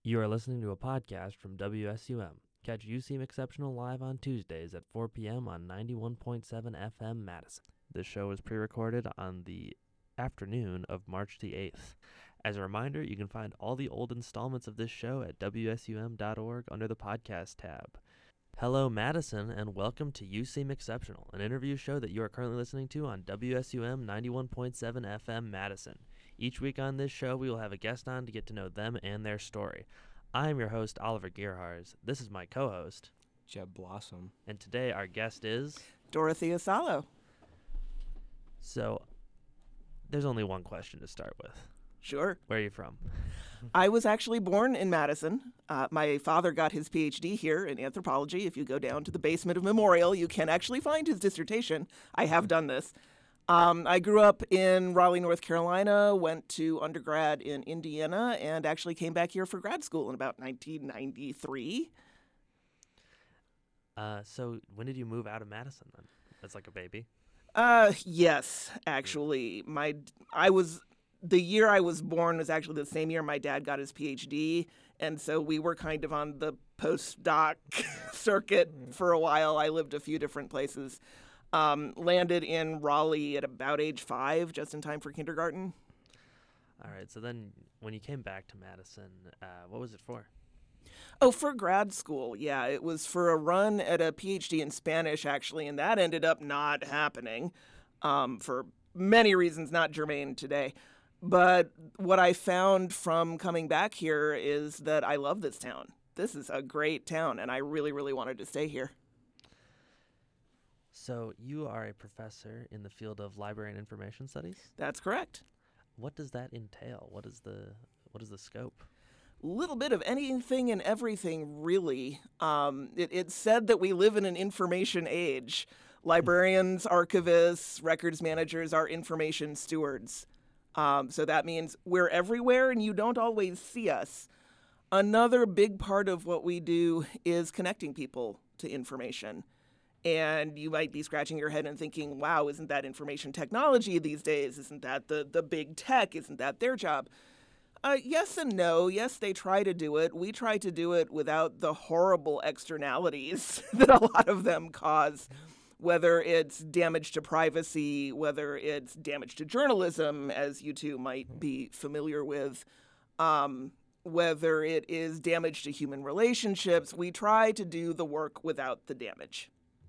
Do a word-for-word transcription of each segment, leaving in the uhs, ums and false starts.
You are listening to a podcast from W S U M. Catch You Seem Exceptional live on Tuesdays at four p.m. on ninety-one point seven F M Madison. This show is pre-recorded on the afternoon of March the eighth. As a reminder, you can find all the old installments of this show at W S U M dot org under the podcast tab. Hello, Madison, and welcome to You Seem Exceptional, an interview show that you are currently listening to on W S U M ninety-one point seven F M Madison. Each week on this show, we will have a guest on to get to know them and their story. I am your host, Oliver Gearhars. This is my co-host, Jeb Blossom. And today our guest is... Dorothea Salo. So, there's only one question to start with. Sure. Where are you from? I was actually born in Madison. Uh, my father got his P H D here in anthropology. If you go down to the basement of Memorial, you can actually find his dissertation. I have done this. Um, I grew up in Raleigh, North Carolina, went to undergrad in Indiana, and actually came back here for grad school in about nineteen ninety-three. Uh, so when did you move out of Madison then? As like a baby? Uh, yes, actually. My, I was, the year I was born was actually the same year my dad got his P H D, and so we were kind of on the postdoc circuit for a while. I lived a few different places. Um, landed in Raleigh at about age five, just in time for kindergarten. All right, so then when you came back to Madison, uh, what was it for? Oh, for grad school, yeah. It was for a run at a P H D in Spanish, actually, and that ended up not happening um, for many reasons not germane today. But what I found from coming back here is that I love this town. This is a great town, and I really, really wanted to stay here. So you are a professor in the field of library and information studies? That's correct. What does that entail? What is the what is the scope? Little bit of anything and everything, really. Um, it, it's said that we live in an information age. Librarians, archivists, records managers are information stewards. Um, so that means we're everywhere and you don't always see us. Another big part of what we do is connecting people to information. And you might be scratching your head and thinking, wow, isn't that information technology these days? Isn't that the, the big tech? Isn't that their job? Uh, yes and no. Yes, they try to do it. We try to do it without the horrible externalities that a lot of them cause, whether it's damage to privacy, whether it's damage to journalism, as you two might be familiar with, um, whether it is damage to human relationships. We try to do the work without the damage.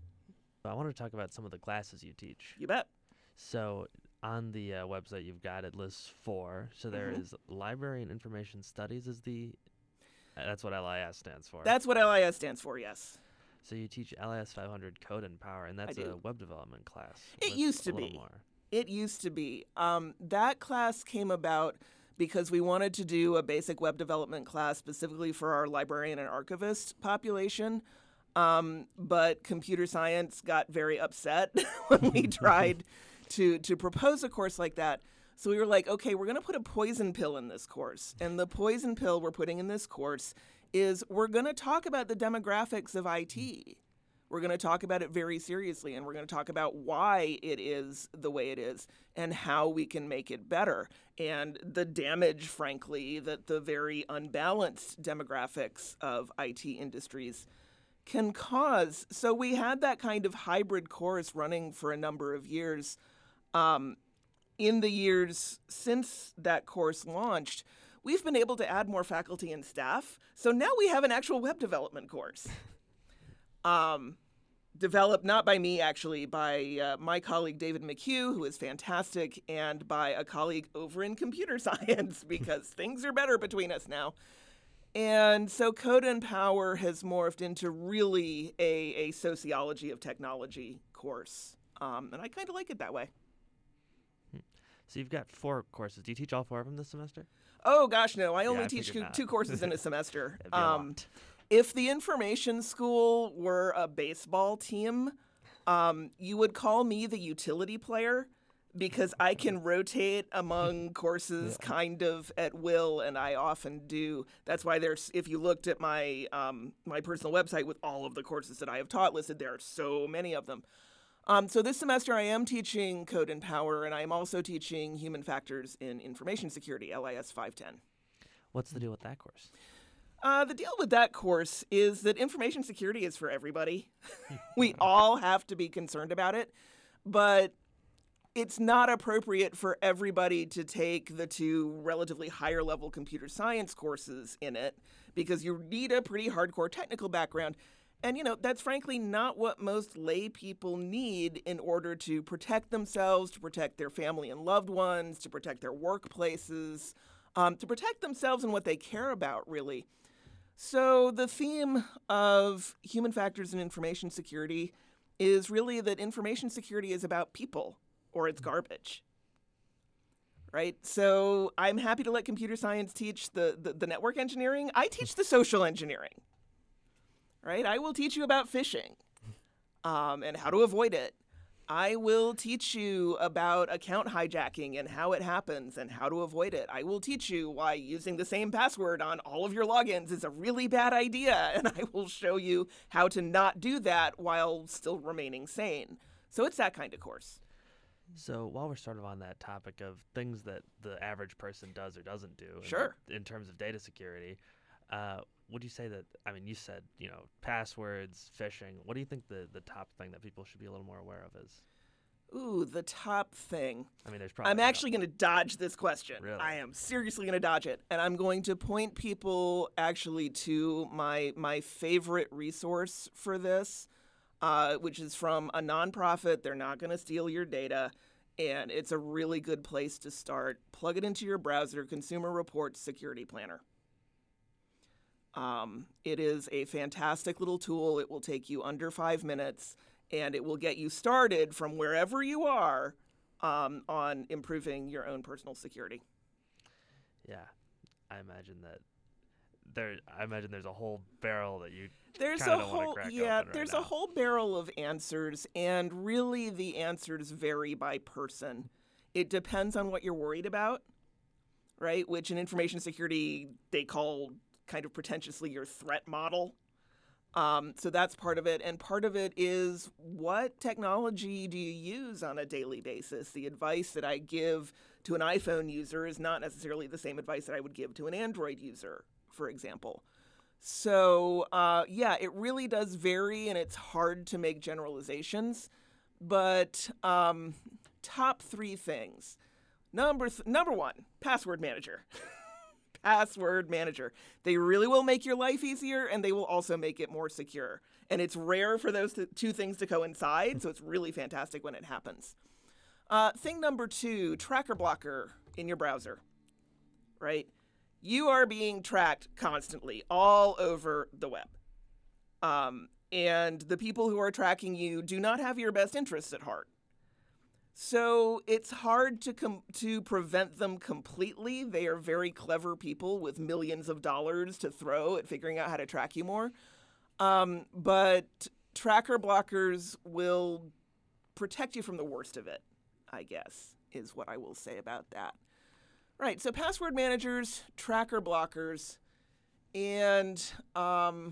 I want to talk about some of the classes you teach. You bet. So on the uh, website you've got it lists four. So there Mm-hmm. is Library and Information Studies is the, uh, that's what L I S stands for. That's what L I S stands for, yes. So you teach L I S five hundred Code and Power, and that's I a do. web development class. It with used a to little be. More. It used to be. Um, that class came about because we wanted to do a basic web development class specifically for our librarian and archivist population. Um, but computer science got very upset when we tried to to propose a course like that. So we were like, okay, we're going to put a poison pill in this course. And the poison pill we're putting in this course is we're going to talk about the demographics of I T. We're going to talk about it very seriously, and we're going to talk about why it is the way it is and how we can make it better. And the damage, frankly, that the very unbalanced demographics of I T industries can cause. So we had that kind of hybrid course running for a number of years. Um, in the years since that course launched, we've been able to add more faculty and staff. So now we have an actual web development course. Um, developed not by me, actually, by uh, my colleague David McHugh, who is fantastic, and by a colleague over in computer science, because things are better between us now. And so Code and Power has morphed into really a, a sociology of technology course. Um, and I kind of like it that way. So you've got four courses. Do you teach all four of them this semester? Oh, gosh, no. I Yeah, only I teach figured two, not. two courses in a semester. That'd be a Um, lot. if the information school were a baseball team, um, you would call me the utility player, because I can rotate among courses Yeah. kind of at will, and I often do. That's why there's, if you looked at my um, my personal website with all of the courses that I have taught listed, there are so many of them. Um, so this semester I am teaching Code and Power, and I am also teaching Human Factors in Information Security, L I S five ten. What's the deal with that course? Uh, the deal with that course is that information security is for everybody. We all have to be concerned about it, but it's not appropriate for everybody to take the two relatively higher level computer science courses in it because you need a pretty hardcore technical background. And, you know, that's frankly not what most lay people need in order to protect themselves, to protect their family and loved ones, to protect their workplaces, um, to protect themselves and what they care about, really. So the theme of human factors in information security is really that information security is about people, or it's garbage. Right? So I'm happy to let computer science teach the, the, the network engineering. I teach the social engineering. Right? I will teach you about phishing um, and how to avoid it. I will teach you about account hijacking and how it happens and how to avoid it. I will teach you why using the same password on all of your logins is a really bad idea, and I will show you how to not do that while still remaining sane. So it's that kind of course. So while we're sort of on that topic of things that the average person does or doesn't do sure. in, in terms of data security, uh, would you say that, I mean, you said, you know, passwords, phishing. What do you think the, the top thing that people should be a little more aware of is? Ooh, the top thing. I mean, there's probably... I'm actually going to dodge this question. Really? I am seriously going to dodge it. And I'm going to point people actually to my my favorite resource for this, uh, which is from a nonprofit. They're not going to steal your data. And it's a really good place to start. Plug it into your browser, Consumer Reports Security Planner. Um, it is a fantastic little tool. It will take you under five minutes, and it will get you started from wherever you are um, on improving your own personal security. Yeah, I imagine that there. I imagine there's a whole barrel that you. There's kinda a don't wanna whole crack yeah. open right there's now. a whole barrel of answers, and really the answers vary by person. It depends on what you're worried about, right? Which in information security they call kind of pretentiously your threat model. Um, so that's part of it. And part of it is what technology do you use on a daily basis? The advice that I give to an iPhone user is not necessarily the same advice that I would give to an Android user, for example. So, uh, yeah, it really does vary, and it's hard to make generalizations. But um, top three things. Number th- number one, password manager. Password manager. They really will make your life easier, and they will also make it more secure. And it's rare for those th- two things to coincide, so it's really fantastic when it happens. Uh, thing number two, tracker blocker in your browser, right? You are being tracked constantly all over the web. Um, and the people who are tracking you do not have your best interests at heart. So it's hard to com- to prevent them completely. They are very clever people with millions of dollars to throw at figuring out how to track you more. Um, but tracker blockers will protect you from the worst of it, I guess, is what I will say about that. Right, so password managers, tracker blockers, and um,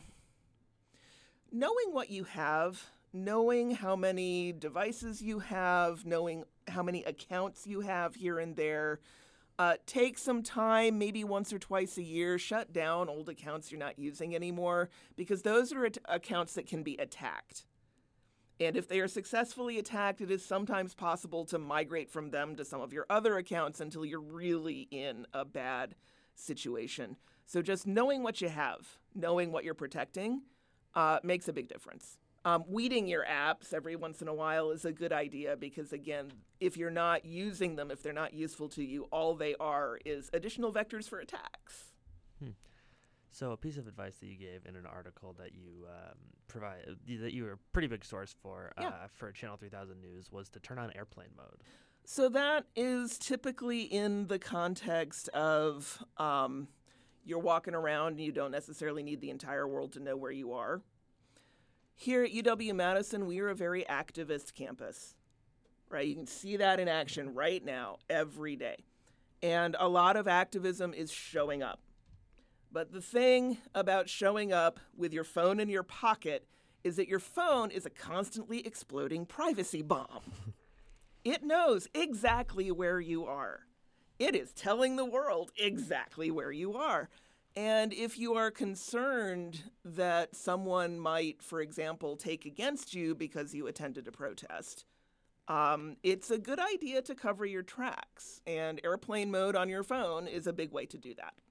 knowing what you have, knowing how many devices you have, knowing how many accounts you have here and there. Uh, take some time, maybe once or twice a year, shut down old accounts you're not using anymore, because those are at- accounts that can be attacked. And if they are successfully attacked, it is sometimes possible to migrate from them to some of your other accounts until you're really in a bad situation. So just knowing what you have, knowing what you're protecting, uh, makes a big difference. Um, weeding your apps every once in a while is a good idea because, again, if you're not using them, if they're not useful to you, all they are is additional vectors for attacks. Hmm. So a piece of advice that you gave in an article that you um, provide that you were a pretty big source for uh, Yeah. for Channel three thousand News was to turn on airplane mode. So that is typically in the context of um, you're walking around and you don't necessarily need the entire world to know where you are. Here at U W-Madison, we are a very activist campus, right? You can see that in action right now, every day. And a lot of activism is showing up. But the thing about showing up with your phone in your pocket is that your phone is a constantly exploding privacy bomb. It knows exactly where you are. It is telling the world exactly where you are. And if you are concerned that someone might, for example, take against you because you attended a protest, um, it's a good idea to cover your tracks. And airplane mode on your phone is a big way to do that.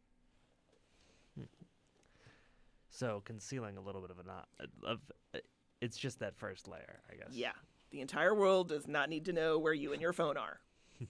So concealing a little bit of a not of it's just that first layer, I guess. Yeah. The entire world does not need to know where you and your phone are.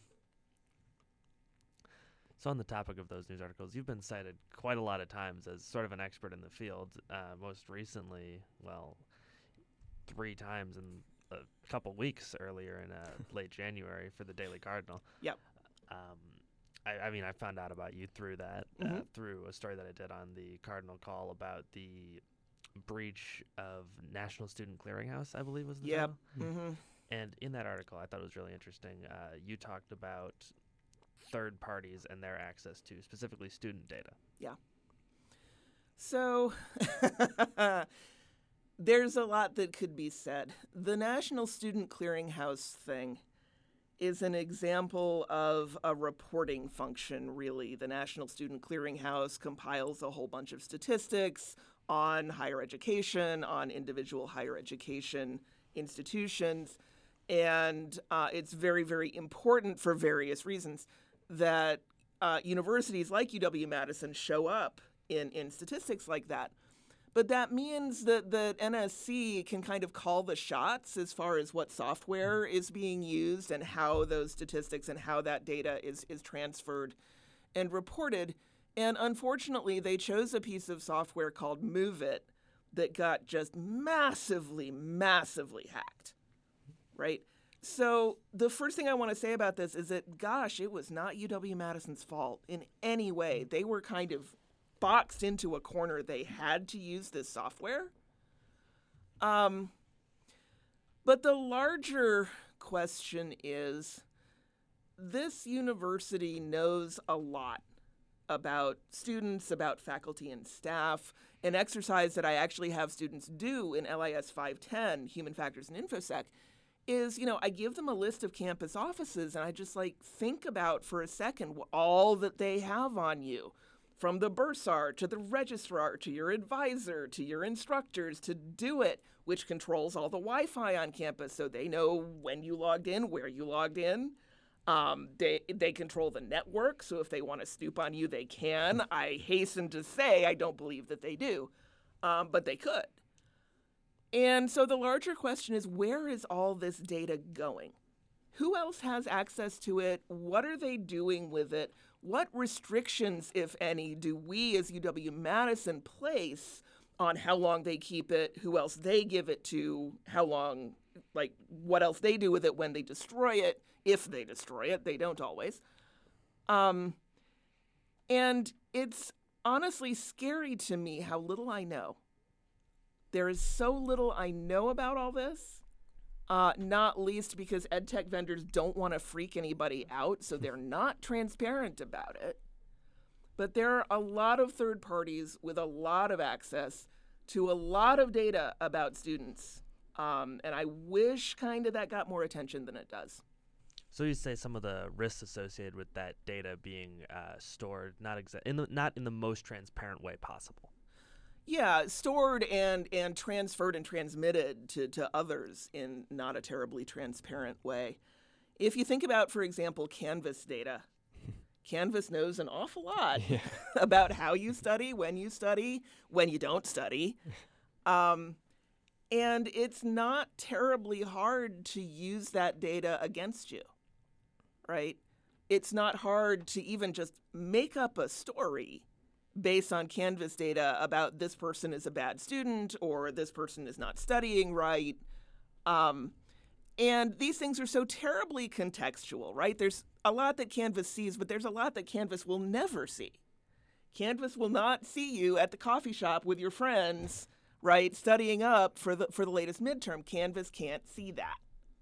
So on the topic of those news articles, you've been cited quite a lot of times as sort of an expert in the field. Uh, most recently, well, three times in a couple weeks earlier in uh, late January for the Daily Cardinal. Yep. Um, I, I mean, I found out about you through that, mm-hmm. uh, through a story that I did on the Cardinal Call about the breach of National Student Clearinghouse, I believe was the Yep. title. Mm-hmm. And in that article, I thought it was really interesting. Uh, you talked about third parties and their access to specifically student data. Yeah. So there's a lot that could be said. The National Student Clearinghouse thing is an example of a reporting function, really. The National Student Clearinghouse compiles a whole bunch of statistics on higher education, on individual higher education institutions, and uh, it's very, very important for various reasons that uh, universities like U W-Madison show up in, in statistics like that. But that means that, that N S C can kind of call the shots as far as what software is being used and how those statistics and how that data is, is transferred and reported. And unfortunately, they chose a piece of software called MoveIt that got just massively, massively hacked, right? So the first thing I want to say about this is that, gosh, it was not U W-Madison's fault in any way. They were kind of boxed into a corner. They had to use this software. Um, but the larger question is, this university knows a lot about students, about faculty and staff. An exercise that I actually have students do in L I S five ten, Human Factors and InfoSec, is, you know, I give them a list of campus offices and I just like think about for a second all that they have on you, from the bursar to the registrar to your advisor to your instructors to do it, which controls all the Wi-Fi on campus so they know when you logged in, where you logged in. Um, they they control the network, so if they want to snoop on you, they can. I hasten to say I don't believe that they do, um, but they could. And so the larger question is, where is all this data going? Who else has access to it? What are they doing with it? What restrictions, if any, do we as U W-Madison place on how long they keep it, who else they give it to, how long, like what else they do with it when they destroy it, if they destroy it? They don't always. Um, and it's honestly scary to me how little I know. There is so little I know about all this, uh, not least because ed tech vendors don't want to freak anybody out, so they're not transparent about it. But there are a lot of third parties with a lot of access to a lot of data about students, um, and I wish kind of that got more attention than it does. So you say some of the risks associated with that data being uh, stored not exa- in the, not in the most transparent way possible. Yeah, stored and, and transferred and transmitted to, to others in not a terribly transparent way. If you think about, for example, Canvas data, Canvas knows an awful lot yeah. about how you study, when you study, when you don't study. Um, and it's not terribly hard to use that data against you, right? It's not hard to even just make up a story based on Canvas data about this person is a bad student or this person is not studying right. Um, and these things are so terribly contextual, right? There's a lot that Canvas sees, but there's a lot that Canvas will never see. Canvas will not see you at the coffee shop with your friends, right, studying up for the for the latest midterm. Canvas can't see that.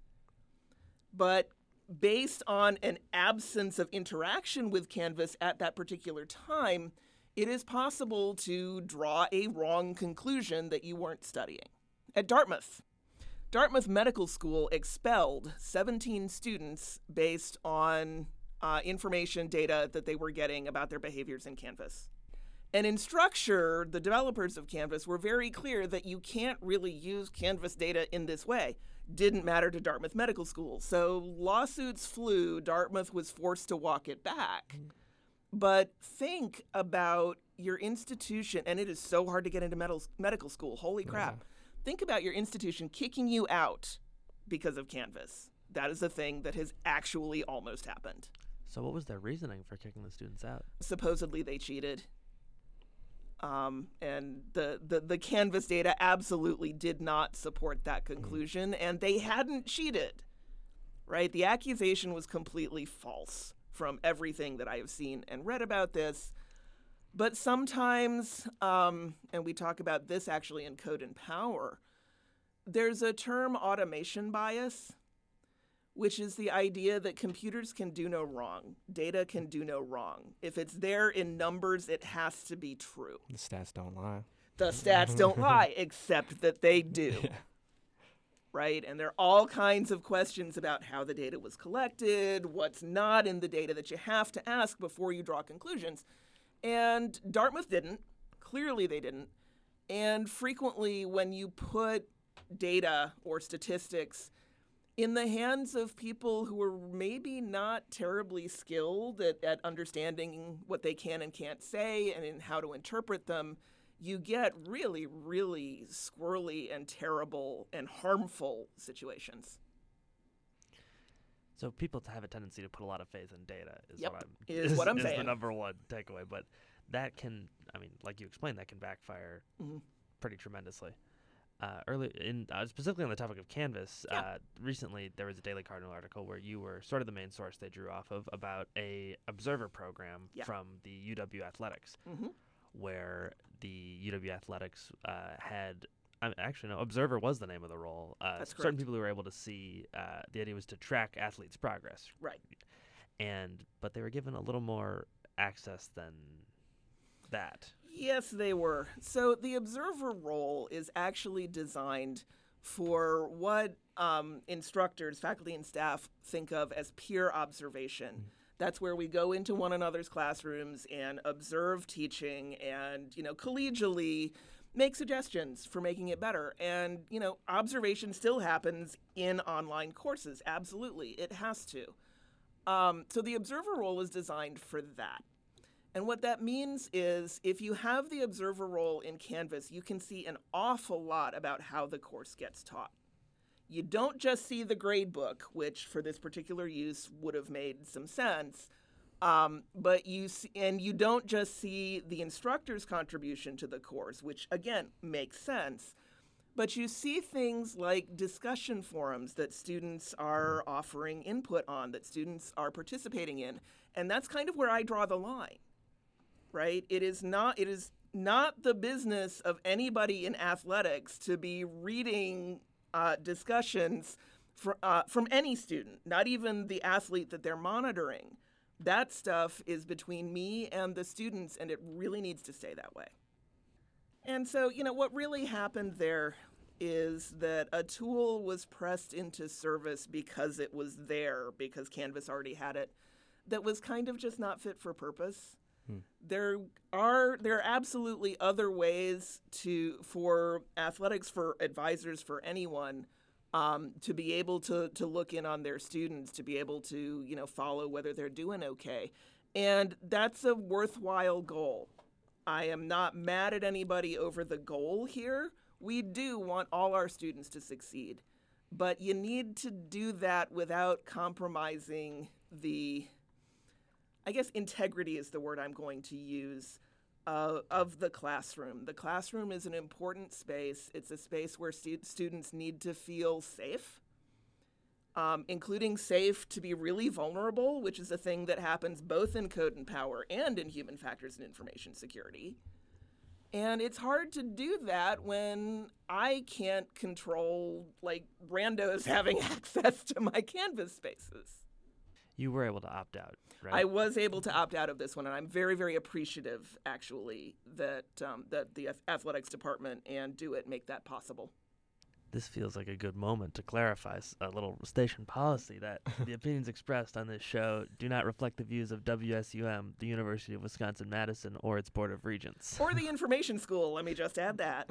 But based on an absence of interaction with Canvas at that particular time, it is possible to draw a wrong conclusion that you weren't studying. At Dartmouth, Dartmouth Medical School expelled seventeen students based on uh, information data that they were getting about their behaviors in Canvas. And in Structure, the developers of Canvas were very clear that you can't really use Canvas data in this way. Didn't matter to Dartmouth Medical School. So lawsuits flew. Dartmouth was forced to walk it back. Mm. But think about your institution, and it is so hard to get into med- medical school. Holy crap. Yeah. Think about your institution kicking you out because of Canvas. That is a thing that has actually almost happened. So what was their reasoning for kicking the students out? Supposedly they cheated. Um, and the, the, the Canvas data absolutely did not support that conclusion, mm. and they hadn't cheated, right? The accusation was completely false from everything that I have seen and read about this. But sometimes, um, and we talk about this actually in Code and Power, there's a term automation bias, which is the idea that computers can do no wrong. Data can do no wrong. If it's there in numbers, it has to be true. The stats don't lie. The stats don't lie, except that they do. Yeah. Right? And there are all kinds of questions about how the data was collected, what's not in the data that you have to ask before you draw conclusions. And Dartmouth didn't. Clearly they didn't. And frequently when you put data or statistics in the hands of people who are maybe not terribly skilled at, at understanding what they can and can't say and in how to interpret them, you get really, really squirrely and terrible and harmful situations. So people have a tendency to put a lot of faith in data is yep, what I'm, is, is what I'm is saying. the number one takeaway. But that can, I mean, like you explained, that can backfire mm-hmm. pretty tremendously. Uh, early in uh, specifically on the topic of Canvas, yeah. uh, recently there was a Daily Cardinal article where you were sort of the main source they drew off of about a observer program yeah. from the U W Athletics, mm-hmm. where the U W Athletics uh, had uh, actually no observer was the name of the role. Uh, That's certain correct. people who were able to see uh, the idea was to track athletes' progress, right? And but they were given a little more access than that. Yes, they were. So the observer role is actually designed for what um, instructors, faculty, and staff think of as peer observation. Mm. That's where we go into one another's classrooms and observe teaching and, you know, collegially make suggestions for making it better. And, you know, observation still happens in online courses. Absolutely. It has to. Um, so the observer role is designed for that. And what that means is if you have the observer role in Canvas, you can see an awful lot about how the course gets taught. You don't just see the grade book, which for this particular use would have made some sense, um, but you see, and you don't just see the instructor's contribution to the course, which again makes sense, but you see things like discussion forums that students are offering input on, that students are participating in, and that's kind of where I draw the line. Right? It is not it is not the business of anybody in athletics to be reading uh, discussions for, uh, from any student, not even the athlete that they're monitoring. That stuff is between me and the students, and it really needs to stay that way. And so, you know, what really happened there is that a tool was pressed into service because it was there, because Canvas already had it, that was kind of just not fit for purpose. Hmm. There are there are absolutely other ways to for athletics, for advisors, for anyone um, to be able to to look in on their students, to be able to you know follow whether they're doing okay, and that's a worthwhile goal. I am not mad at anybody over the goal here. We do want all our students to succeed, but you need to do that without compromising the I guess integrity is the word I'm going to use, uh, of the classroom. The classroom is an important space. It's a space where stu- students need to feel safe, um, including safe to be really vulnerable, which is a thing that happens both in Code and Power and in Human Factors and Information Security. And it's hard to do that when I can't control, like, randos having access to my Canvas spaces. You were able to opt out, right? I was able to opt out of this one, and I'm very, very appreciative, actually, that um, that the athletics department and Do It make that possible. This feels like a good moment to clarify s- a little station policy that the opinions expressed on this show do not reflect the views of W S U M, the University of Wisconsin-Madison, or its Board of Regents. Or the information school, let me just add that.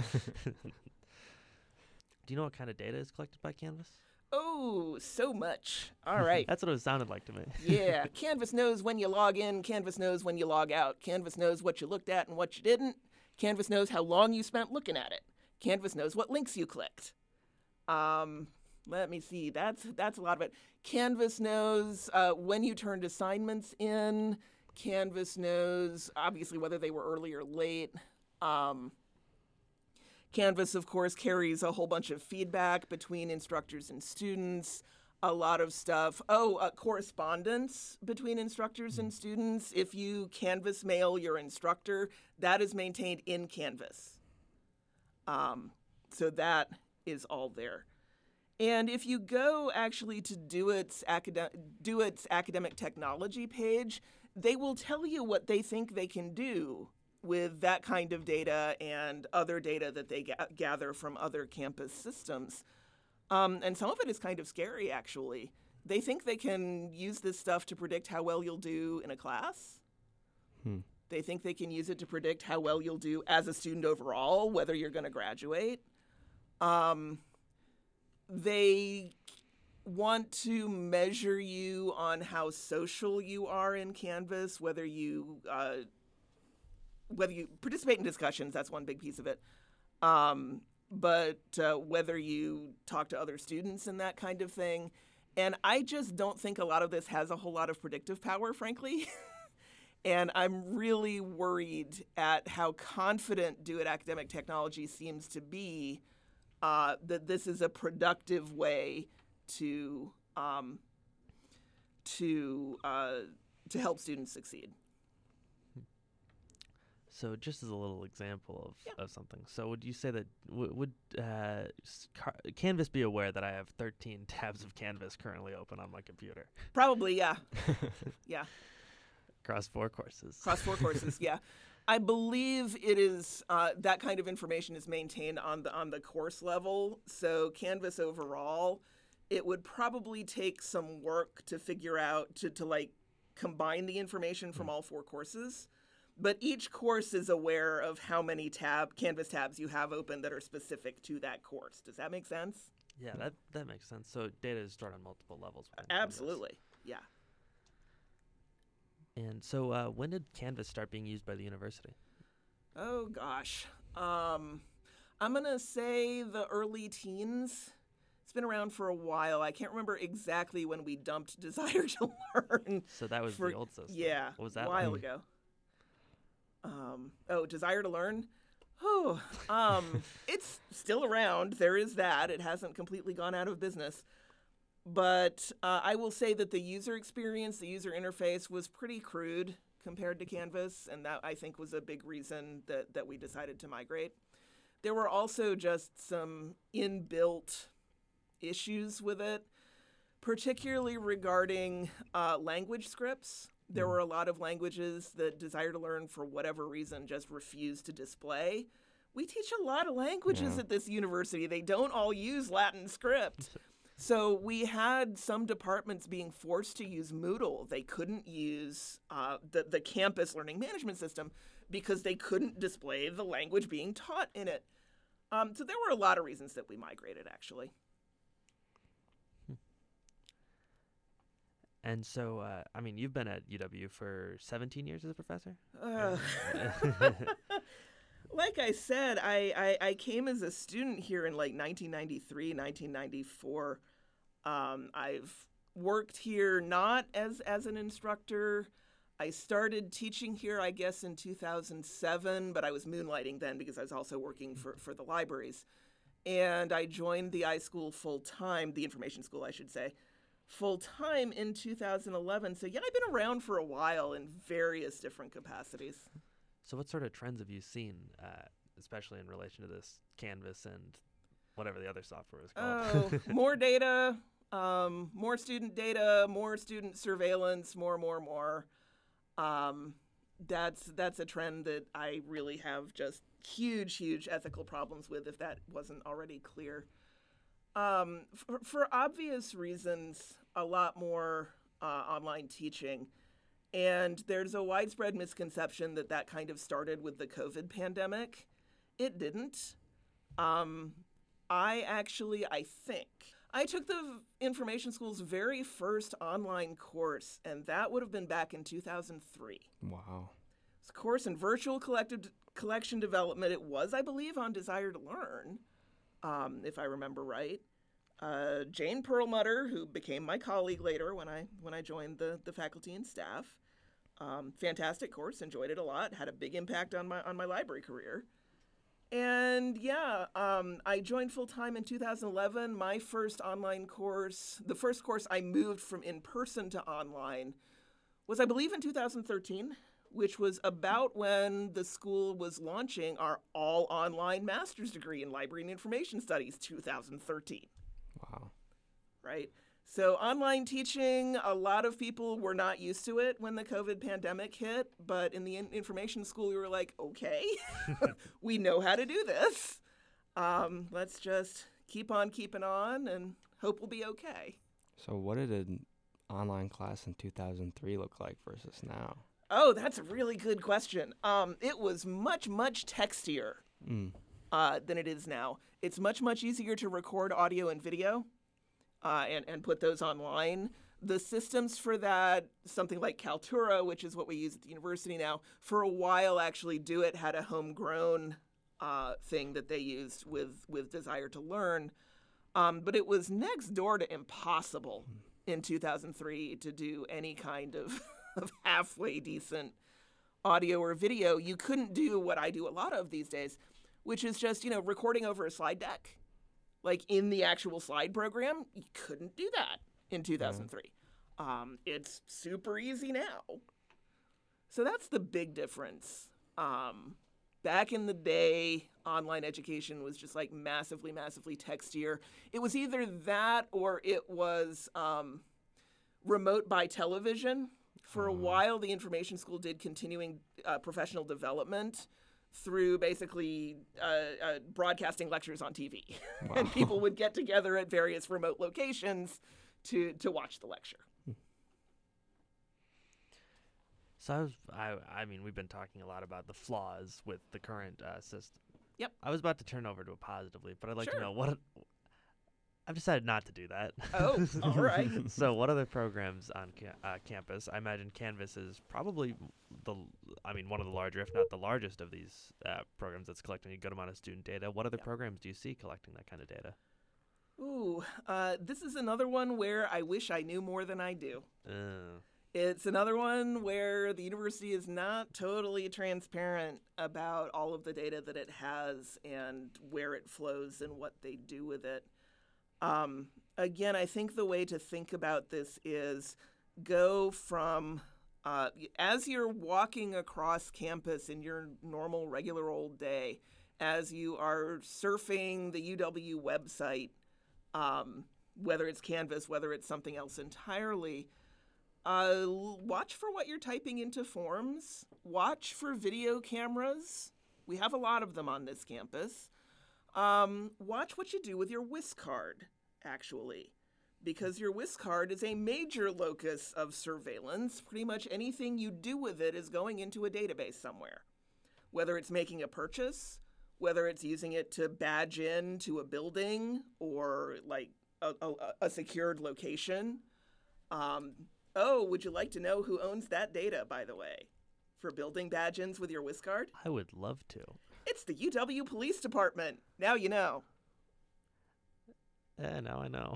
Do you know what kind of data is collected by Canvas? Oh, so much. All right. That's what it sounded like to me. Yeah, Canvas knows when you log in, Canvas knows when you log out, Canvas knows what you looked at and what you didn't, Canvas knows how long you spent looking at it, Canvas knows what links you clicked. Um, let me see, that's that's a lot of it. Canvas knows uh, when you turned assignments in, Canvas knows obviously whether they were early or late. Um, Canvas, of course, carries a whole bunch of feedback between instructors and students, a lot of stuff. Oh, uh, correspondence between instructors and students. If you Canvas mail your instructor, that is maintained in Canvas. Um, so that is all there. And if you go actually to DoIT's academic, DoIT's academic technology page, they will tell you what they think they can do with that kind of data and other data that they ga- gather from other campus systems. Um, and some of it is kind of scary, actually. They think they can use this stuff to predict how well you'll do in a class. Hmm. They think they can use it to predict how well you'll do as a student overall, whether you're going to graduate. Um, they want to measure you on how social you are in Canvas, whether you uh, whether you participate in discussions, that's one big piece of it. Um, but uh, whether you talk to other students and that kind of thing. And I just don't think a lot of this has a whole lot of predictive power, frankly. And I'm really worried at how confident DoIT Academic Technology seems to be uh, that this is a productive way to um, to uh, to help students succeed. So just as a little example of, Yeah. of something, so would you say that, w- would uh, s- car- Canvas be aware that I have thirteen tabs of Canvas currently open on my computer? Probably, yeah. Yeah. Across four courses. Across four courses, yeah. I believe it is uh, that kind of information is maintained on the on the course level. So Canvas overall, it would probably take some work to figure out to to like combine the information from all four courses. But each course is aware of how many tab Canvas tabs you have open that are specific to that course. Does that make sense? Yeah, that, that makes sense. So data is stored on multiple levels. within Canvas. Absolutely, yeah. And so uh, when did Canvas start being used by the university? Oh gosh, um, I'm gonna say the early teens. It's been around for a while. I can't remember exactly when we dumped Desire to Learn. So that was For- the old system. Yeah, What was a that while like? ago. Um, oh, Desire to Learn. Oh, um, it's still around. There is that. It hasn't completely gone out of business. But uh, I will say that the user experience, the user interface was pretty crude compared to Canvas, and that I think was a big reason that, that we decided to migrate. There were also just some inbuilt issues with it, particularly regarding uh, language scripts. There were a lot of languages that Desire to Learn, for whatever reason, just refused to display. We teach a lot of languages Yeah. at this university. They don't all use Latin script. So we had some departments being forced to use Moodle. They couldn't use uh, the, the campus learning management system because they couldn't display the language being taught in it. Um, so there were a lot of reasons that we migrated, actually. And so, uh, I mean, you've been at U W for seventeen years as a professor? Uh, like I said, I, I, I came as a student here in like nineteen ninety-three, nineteen ninety-four. Um, I've worked here not as, as an instructor. I started teaching here, I guess, in two thousand seven, but I was moonlighting then because I was also working for, for the libraries. And I joined the iSchool full-time, the information school, I should say, full-time in two thousand eleven. So yeah, I've been around for a while in various different capacities. So what sort of trends have you seen, uh, especially in relation to this Canvas and whatever the other software is called? Oh, more data, um, more student data, more student surveillance, more, more, more. Um, that's that's a trend that I really have just huge, huge ethical problems with, if that wasn't already clear. Um, for, for obvious reasons, a lot more uh, online teaching. And there's a widespread misconception that that kind of started with the COVID pandemic. It didn't. Um, I actually, I think, I took the Information School's very first online course, and that would have been back in two thousand three. Wow. It's a course in virtual collective collection development. It was, I believe, on Desire to Learn, um, if I remember right. Uh, Jane Perlmutter, who became my colleague later when I when I joined the, the faculty and staff. Um, fantastic course, enjoyed it a lot, had a big impact on my on my library career. And yeah, um, I joined full-time in two thousand eleven. My first online course, the first course I moved from in-person to online was, I believe, in two thousand thirteen, which was about when the school was launching our all-online master's degree in Library and Information Studies, two thousand thirteen. Wow. Right? So online teaching, a lot of people were not used to it when the COVID pandemic hit, but in the in- information school, we were like, okay, we know how to do this. Um, let's just keep on keeping on and hope we'll be okay. So what did an online class in two thousand three look like versus now? Oh, that's a really good question. Um, it was much, much textier Mm. uh, than it is now. It's much, much easier to record audio and video. Uh, and, and put those online. The systems for that, something like Kaltura, which is what we use at the university now, for a while actually Do It had a homegrown uh, thing that they used with, with Desire to Learn. Um, but it was next door to impossible in two thousand three to do any kind of, of halfway decent audio or video. You couldn't do what I do a lot of these days, which is just, you know, recording over a slide deck. Like in the actual slide program, you couldn't do that in two thousand three. Yeah. Um, it's super easy now. So that's the big difference. Um, back in the day, online education was just like massively, massively textier. It was either that or it was um, remote by television. For a while, the Information School did continuing uh, professional development through basically uh, uh, broadcasting lectures on T V. Wow. And people would get together at various remote locations to, to watch the lecture. So I, was, I, I mean, we've been talking a lot about the flaws with the current uh, system. Yep. I was about to turn over to a positively, but I'd like sure. to know what... I've decided not to do that. Oh, all right. So what other programs on ca- uh, campus? I imagine Canvas is probably the, I mean, one of the larger, if not the largest of these uh, programs that's collecting a good amount of student data. What other yeah. programs do you see collecting that kind of data? Ooh, uh, this is another one where I wish I knew more than I do. Uh. It's another one where the university is not totally transparent about all of the data that it has and where it flows and what they do with it. Um, again, I think the way to think about this is go from, uh, as you're walking across campus in your normal, regular old day, as you are surfing the U W website, um, whether it's Canvas, whether it's something else entirely, uh, watch for what you're typing into forms. Watch for video cameras. We have a lot of them on this campus. Um, watch what you do with your WIS card, actually, because your WIS card is a major locus of surveillance. Pretty much anything you do with it is going into a database somewhere, whether it's making a purchase, whether it's using it to badge in to a building or like a, a, a secured location. Um, oh, would you like to know who owns that data, by the way, for building badge-ins with your WIS card? I would love to. It's the U W Police Department. Now you know. Yeah, now I know.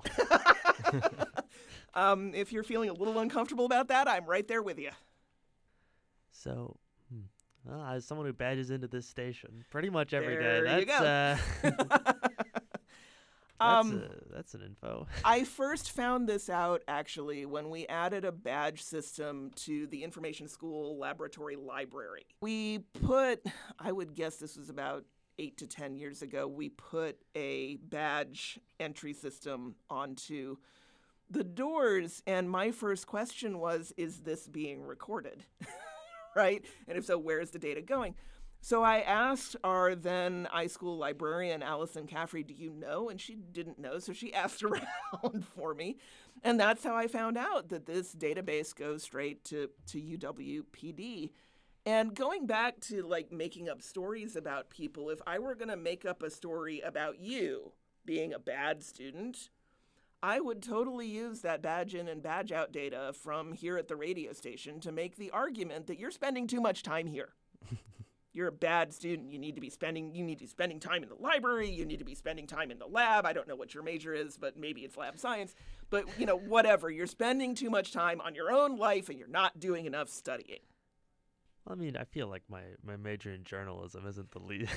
um, if you're feeling a little uncomfortable about that, I'm right there with you. So, hmm. well, as someone who badges into this station pretty much every there day, you that's go. uh, that's, um, uh, that's an info. I first found this out actually when we added a badge system to the Information School Laboratory Library. We put, I would guess this was about eight to ten years ago, we put a badge entry system onto the doors, and my first question was, is this being recorded? Right? And if so, where is the data going? So I asked our then iSchool librarian, Allison Caffrey, do you know? And she didn't know, so she asked around for me. And that's how I found out that this database goes straight to, to U W P D. And going back to like making up stories about people, if I were going to make up a story about you being a bad student, I would totally use that badge in and badge out data from here at the radio station to make the argument that you're spending too much time here. You're a bad student. You need to be spending you need to be spending time in the library. You need to be spending time in the lab. I don't know what your major is, but maybe it's lab science. But, you know, whatever. You're spending too much time on your own life and you're not doing enough studying. I mean, I feel like my, my major in journalism isn't the lead.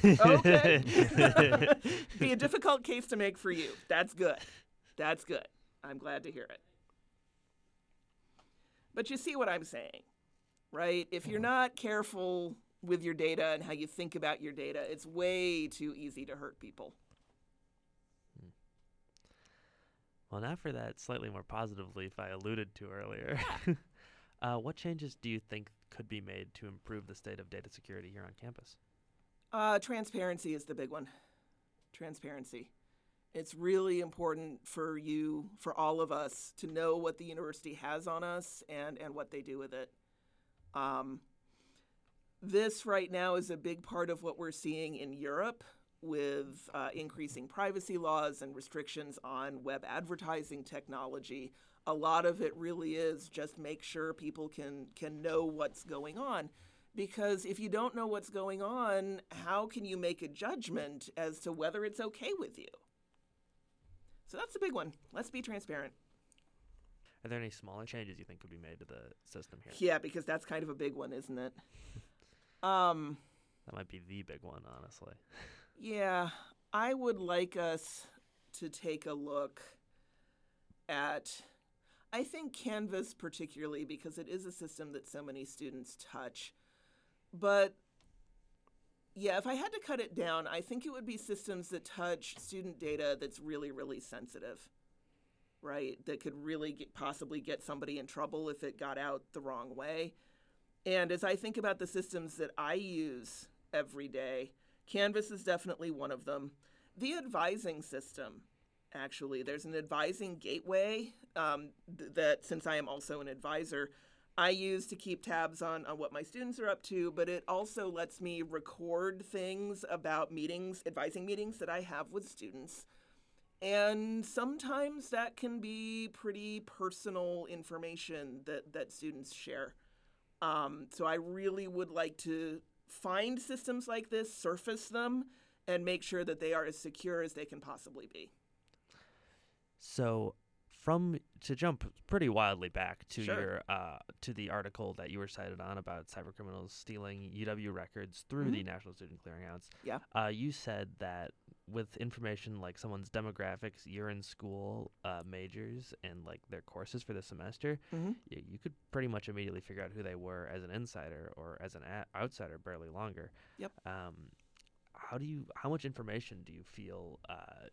Okay. Be a difficult case to make for you. That's good. That's good. I'm glad to hear it. But you see what I'm saying, right? If you're not careful with your data and how you think about your data, it's way too easy to hurt people. Hmm. Well, now for that slightly more positive leaf I alluded to earlier. uh, what changes do you think could be made to improve the state of data security here on campus? Uh, transparency is the big one. Transparency. It's really important for you, for all of us, to know what the university has on us and, and what they do with it. Um, This right now is a big part of what we're seeing in Europe with uh, increasing privacy laws and restrictions on web advertising technology. A lot of it really is just make sure people can, can know what's going on. Because if you don't know what's going on, how can you make a judgment as to whether it's okay with you? So that's a big one. Let's be transparent. Are there any smaller changes you think could be made to the system here? Yeah, because that's kind of a big one, isn't it? Um, that might be the big one, honestly. Yeah, I would like us to take a look at, I think Canvas particularly, because it is a system that so many students touch. But yeah, if I had to cut it down, I think it would be systems that touch student data that's really, really sensitive, right? That could really get, possibly get somebody in trouble if it got out the wrong way. And as I think about the systems that I use every day, Canvas is definitely one of them. The advising system, actually, there's an advising gateway um, th- that, since I am also an advisor, I use to keep tabs on, on what my students are up to, but it also lets me record things about meetings, advising meetings that I have with students. And sometimes that can be pretty personal information that, that students share. Um, so I really would like to find systems like this, surface them, and make sure that they are as secure as they can possibly be. So, from to jump pretty wildly back to Sure. your uh, to the article that you were cited on about cybercriminals stealing U W records through Mhm. the National Student Clearinghouse. Yeah. Uh, you said that with information like someone's demographics, year in school, uh, majors, and like their courses for the semester, Mm-hmm. y- you could pretty much immediately figure out who they were as an insider or as an a- outsider, barely longer. Yep. Um, how do you? How much information do you feel uh,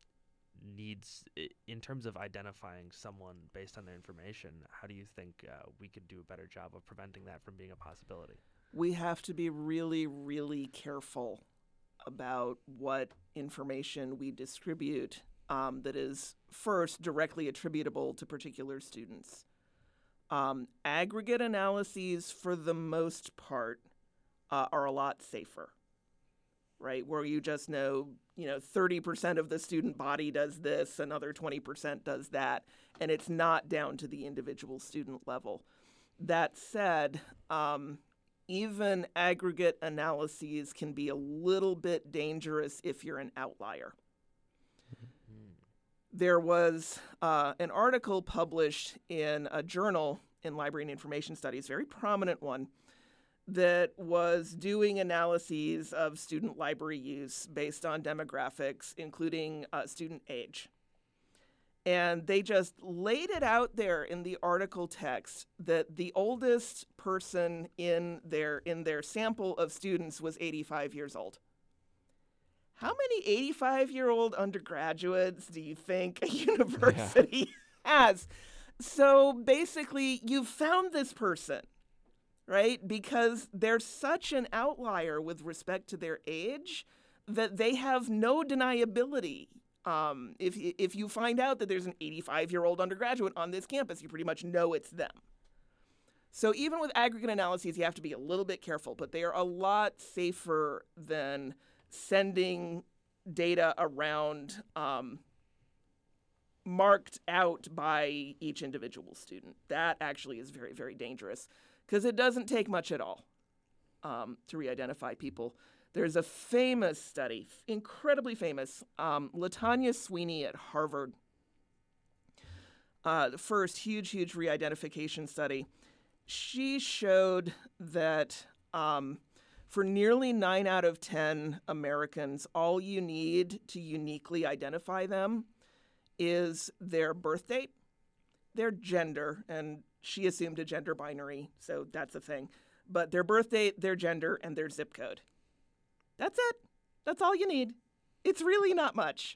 needs i- in terms of identifying someone based on their information? How do you think uh, we could do a better job of preventing that from being a possibility? We have to be really, really careful about what information we distribute um, that is, first, directly attributable to particular students. Um, aggregate analyses, for the most part, uh, are a lot safer, right? Where you just know, you know, thirty percent of the student body does this, another twenty percent does that, and it's not down to the individual student level. That said, um, even aggregate analyses can be a little bit dangerous if you're an outlier. There was uh, an article published in a journal in Library and Information Studies, very prominent one, that was doing analyses of student library use based on demographics, including uh, student age. And they just laid it out there in the article text that the oldest person in their in their sample of students was eighty-five years old. How many eighty-five-year-old undergraduates do you think a university yeah. has? So basically, you've found this person, right? Because they're such an outlier with respect to their age that they have no deniability. Um, if, if you find out that there's an eighty-five-year-old undergraduate on this campus, you pretty much know it's them. So even with aggregate analyses, you have to be a little bit careful, but they are a lot safer than sending data around um, marked out by each individual student. That actually is very, very dangerous because it doesn't take much at all um, to re-identify people. There's a famous study, incredibly famous, um, LaTanya Sweeney at Harvard, uh, the first huge, huge re-identification study. She showed that um, for nearly nine out of ten Americans, all you need to uniquely identify them is their birth date, their gender, and she assumed a gender binary, so that's a thing, but their birth date, their gender, and their zip code. That's it. That's all you need. It's really not much.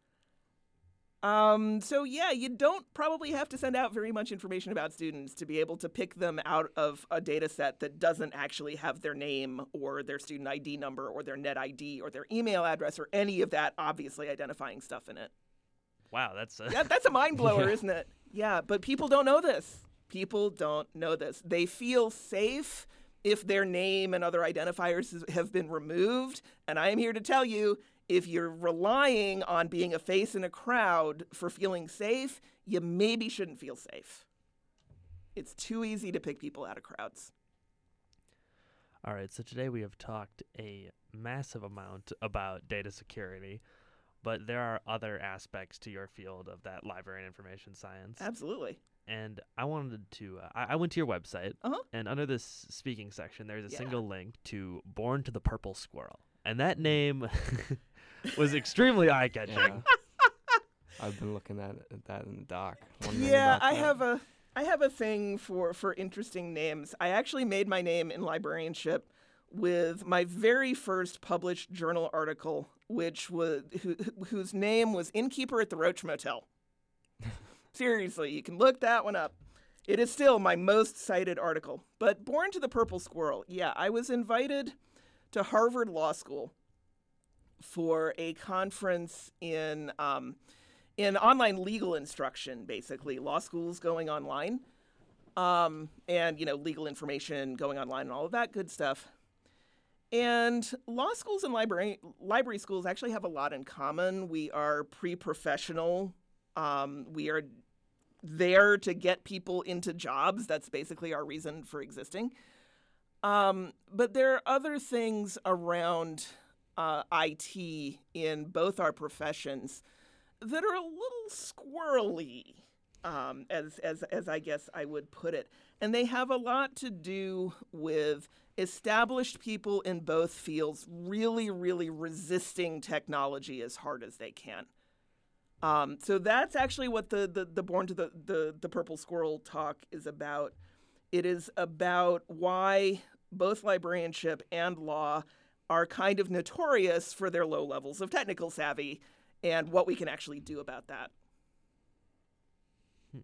Um, so yeah, you don't probably have to send out very much information about students to be able to pick them out of a data set that doesn't actually have their name or their student I D number or their net I D or their email address or any of that obviously identifying stuff in it. Wow, that's a... yeah, that's a mind blower, isn't it? Yeah, but people don't know this. People don't know this. They feel safe if their name and other identifiers have been removed. And I am here to tell you, if you're relying on being a face in a crowd for feeling safe, you maybe shouldn't feel safe. It's too easy to pick people out of crowds. All right, so today we have talked a massive amount about data security, but there are other aspects to your field of that library and information science. Absolutely. And I wanted to, uh, I, I went to your website, uh-huh. and under this speaking section, there's a yeah. single link to Born to the Purple Squirrel. And that name was extremely eye-catching. Yeah. I've been looking at, at that in the doc. Yeah, I that. have a I have a thing for, for interesting names. I actually made my name in librarianship with my very first published journal article, which was who, whose name was Innkeeper at the Roach Motel. Seriously, you can look that one up. It is still my most cited article. But Born to the Purple Squirrel, yeah, I was invited to Harvard Law School for a conference in um, in online legal instruction, basically. Law schools going online, um, and, you know, legal information going online and all of that good stuff. And law schools and library library schools actually have a lot in common. We are pre-professional. Um, we are there to get people into jobs. That's basically our reason for existing. Um, but there are other things around uh, I T in both our professions that are a little squirrely, um, as, as, as I guess I would put it. And they have a lot to do with established people in both fields really, really resisting technology as hard as they can. Um, so that's actually what the, the, the Born to the, the, the Purple Squirrel talk is about. It is about why both librarianship and law are kind of notorious for their low levels of technical savvy and what we can actually do about that. Hmm.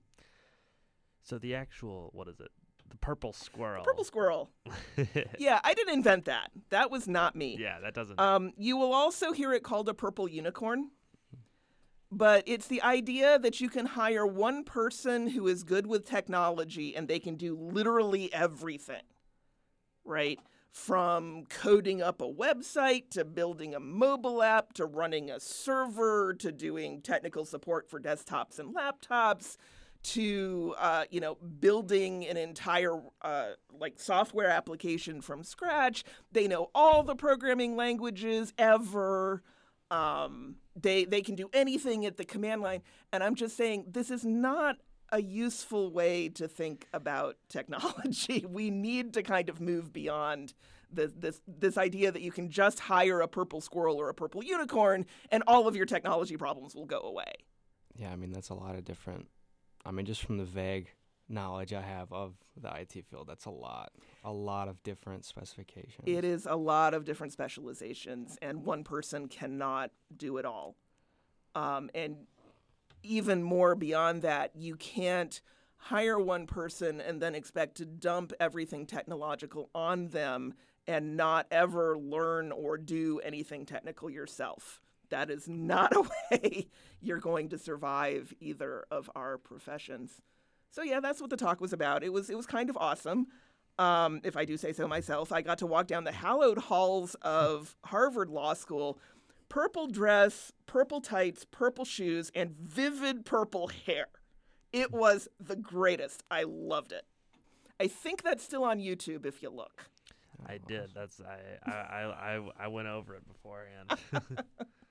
So the actual, what is it? The purple squirrel. The purple squirrel. Yeah, I didn't invent that. That was not me. Yeah, that doesn't. Um, you will also hear it called a purple unicorn. But it's the idea that you can hire one person who is good with technology and they can do literally everything, right? From coding up a website to building a mobile app to running a server to doing technical support for desktops and laptops to, uh, you know, building an entire, uh, like, software application from scratch. They know all the programming languages ever. Um, they they can do anything at the command line. And I'm just saying, this is not a useful way to think about technology. We need to kind of move beyond this, this, this idea that you can just hire a purple squirrel or a purple unicorn and all of your technology problems will go away. Yeah, I mean, that's a lot of different, I mean, just from the vague knowledge I have of the I T field, that's a lot, a lot of different specifications. It is a lot of different specializations, and one person cannot do it all. Um, and even more beyond that, you can't hire one person and then expect to dump everything technological on them and not ever learn or do anything technical yourself. That is not a way you're going to survive either of our professions. So yeah, that's what the talk was about. It was it was kind of awesome. Um, if I do say so myself, I got to walk down the hallowed halls of Harvard Law School. Purple dress, purple tights, purple shoes, and vivid purple hair. It was the greatest. I loved it. I think that's still on YouTube if you look. I did. That's I I I, I, I went over it beforehand.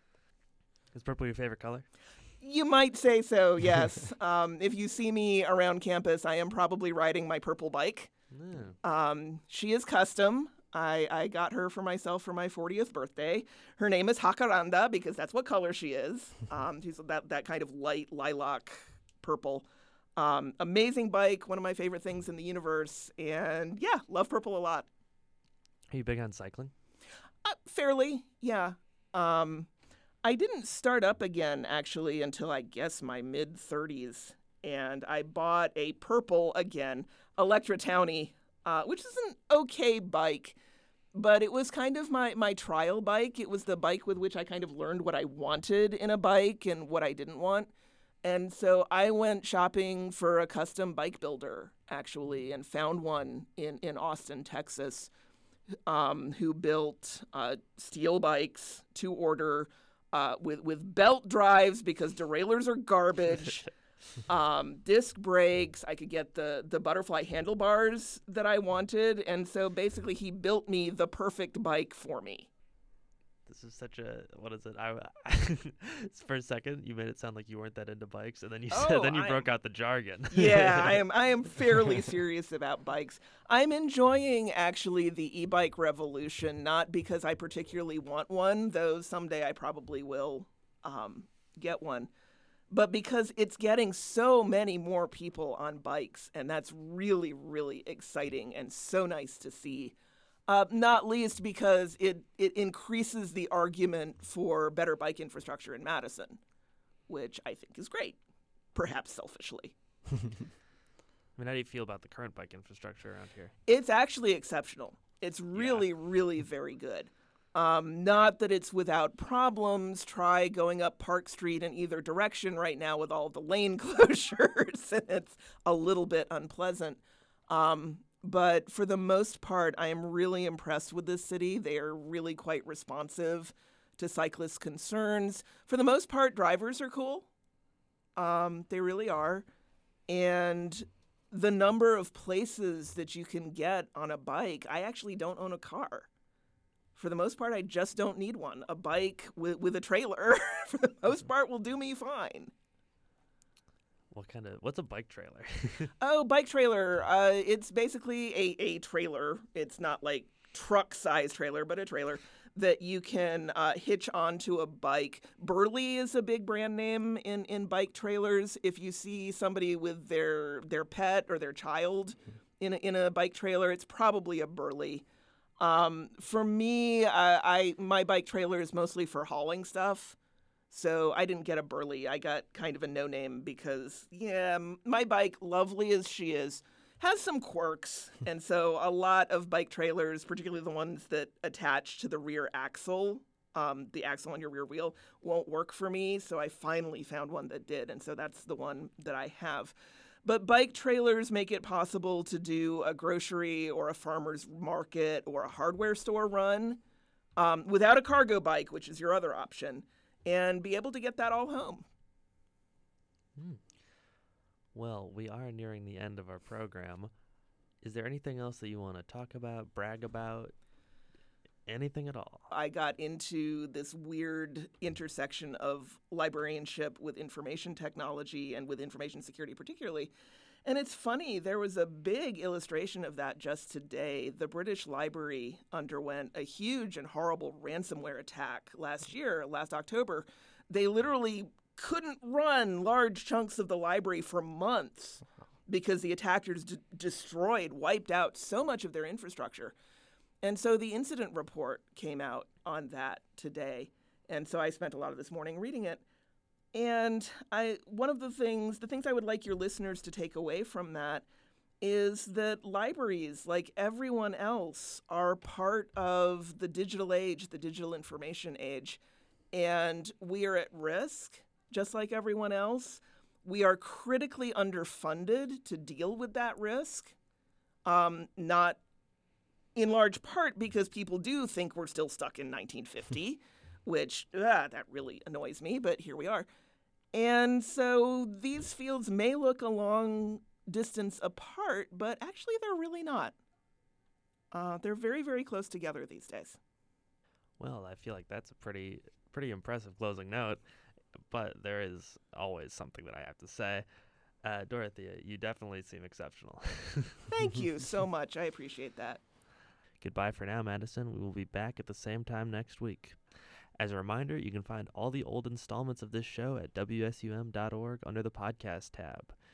Is purple your favorite color? You might say so, yes. um, if you see me around campus, I am probably riding my purple bike. No. Um, she is custom. I, I got her for myself for my fortieth birthday. Her name is Jacaranda because that's what color she is. Um, she's that, that kind of light lilac purple. Um, amazing bike, one of my favorite things in the universe. And yeah, love purple a lot. Are you big on cycling? Uh, fairly, yeah. Um, I didn't start up again, actually, until I guess my mid-thirties. And I bought a purple, again, Electra Townie, uh, which is an okay bike. But it was kind of my, my trial bike. It was the bike with which I kind of learned what I wanted in a bike and what I didn't want. And so I went shopping for a custom bike builder, actually, and found one in, in Austin, Texas, um, who built uh, steel bikes to order uh, with, with belt drives because derailleurs are garbage, um, disc brakes. I could get the, the butterfly handlebars that I wanted. And so basically he built me the perfect bike for me. This is such a, what is it? I, for a second, you made it sound like you weren't that into bikes, and then you said, Oh, then you I broke am- out the jargon. Yeah, I am I am fairly serious about bikes. I'm enjoying actually the e-bike revolution, not because I particularly want one, though someday I probably will um, get one, but because it's getting so many more people on bikes, and that's really, really exciting and so nice to see. Uh, not least because it, it increases the argument for better bike infrastructure in Madison, which I think is great, perhaps selfishly. I mean, how do you feel about the current bike infrastructure around here? It's actually exceptional. It's really, Yeah. really very good. Um, not that it's without problems. Try going up Park Street in either direction right now with all the lane closures, and it's a little bit unpleasant. Um, But for the most part, I am really impressed with this city. They are really quite responsive to cyclists' concerns. For the most part, drivers are cool. Um, they really are. And the number of places that you can get on a bike, I actually don't own a car. For the most part, I just don't need one. A bike with, with a trailer, for the most part, will do me fine. What kind of, what's a bike trailer? Oh, bike trailer. Uh, it's basically a, a trailer. It's not like truck size trailer, but a trailer that you can uh, hitch onto a bike. Burley is a big brand name in, in bike trailers. If you see somebody with their their pet or their child in a, in a bike trailer, it's probably a Burley. Um, for me, uh, I my bike trailer is mostly for hauling stuff. So I didn't get a Burley. I got kind of a no-name because, yeah, m- my bike, lovely as she is, has some quirks. And so a lot of bike trailers, particularly the ones that attach to the rear axle, um, the axle on your rear wheel, won't work for me. So I finally found one that did. And so that's the one that I have. But bike trailers make it possible to do a grocery or a farmer's market or a hardware store run um, without a cargo bike, which is your other option, and be able to get that all home. Hmm. Well, we are nearing the end of our program. Is there anything else that you want to talk about, brag about, anything at all? I got into this weird intersection of librarianship with information technology and with information security particularly. And it's funny, there was a big illustration of that just today. The British Library underwent a huge and horrible ransomware attack last year, last October. They literally couldn't run large chunks of the library for months because the attackers d- destroyed, wiped out so much of their infrastructure. And so the incident report came out on that today. And so I spent a lot of this morning reading it. And I one of the things, the things I would like your listeners to take away from that is that libraries, like everyone else, are part of the digital age, the digital information age. And we are at risk, just like everyone else. We are critically underfunded to deal with that risk, um, not in large part because people do think we're still stuck in nineteen fifty, which, ah, that really annoys me, but here we are. And so these fields may look a long distance apart, but actually they're really not. Uh, they're very, very close together these days. Well, I feel like that's a pretty pretty impressive closing note, but there is always something that I have to say. Uh, Dorothea, you definitely seem exceptional. Thank you so much. I appreciate that. Goodbye for now, Madison. We will be back at the same time next week. As a reminder, you can find all the old installments of this show at W S U M dot org under the podcast tab.